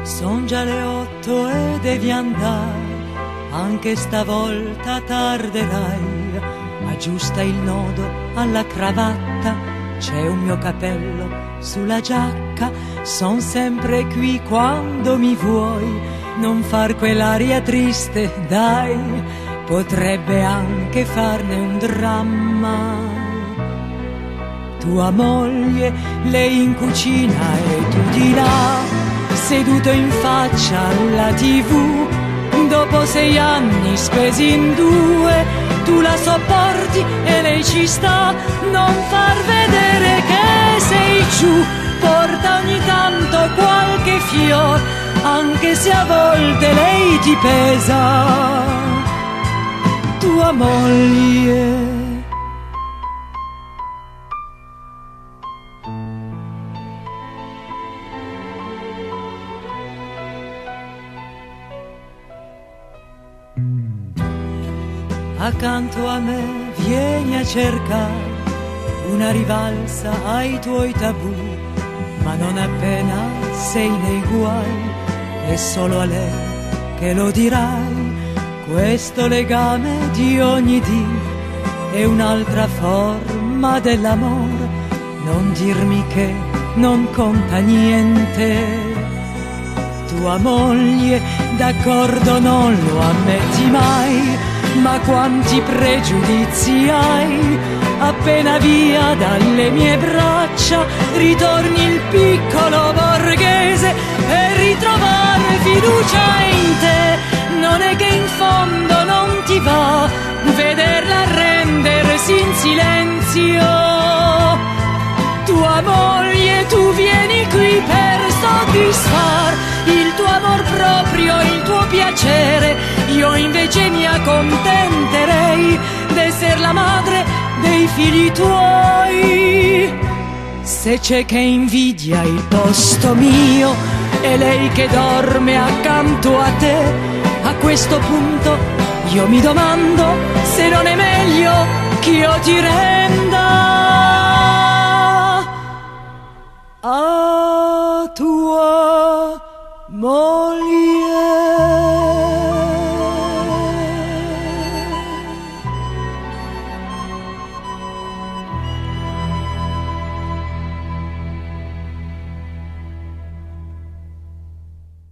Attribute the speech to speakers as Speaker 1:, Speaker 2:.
Speaker 1: Son già le 8 e devi andare, anche stavolta tarderai. Aggiusta il nodo alla cravatta, c'è un mio cappello sulla giacca. Son sempre qui quando mi vuoi, non far quell'aria triste, dai, potrebbe anche farne un dramma. Tua moglie, lei in cucina e tu di là, seduto in faccia alla TV. Dopo 6 anni spesi in 2, tu la sopporti e lei ci sta. Non far vedere che sei giù, porta ogni tanto qualche fior, anche se a volte lei ti pesa. Tua moglie. Accanto a me vieni a cercare una rivalsa ai tuoi tabù, ma non appena sei nei guai è solo a lei che lo dirai. Questo legame di ogni dì è un'altra forma dell'amore, non dirmi che non conta niente. Tua moglie, d'accordo, non lo ammetti mai, ma quanti pregiudizi hai. Appena via dalle mie braccia ritorni il piccolo borghese per ritrovare fiducia in te. Non è che in fondo non ti va vederla arrendersi in silenzio. Tua moglie, tu vieni qui per soddisfar il tuo amor proprio, il tuo piacere. Io invece mi accontenterei d'esser la madre dei figli tuoi. Se c'è che invidia il posto mio e lei che dorme accanto a te, a questo punto io mi domando se non è meglio che io ti renda a tua moglie.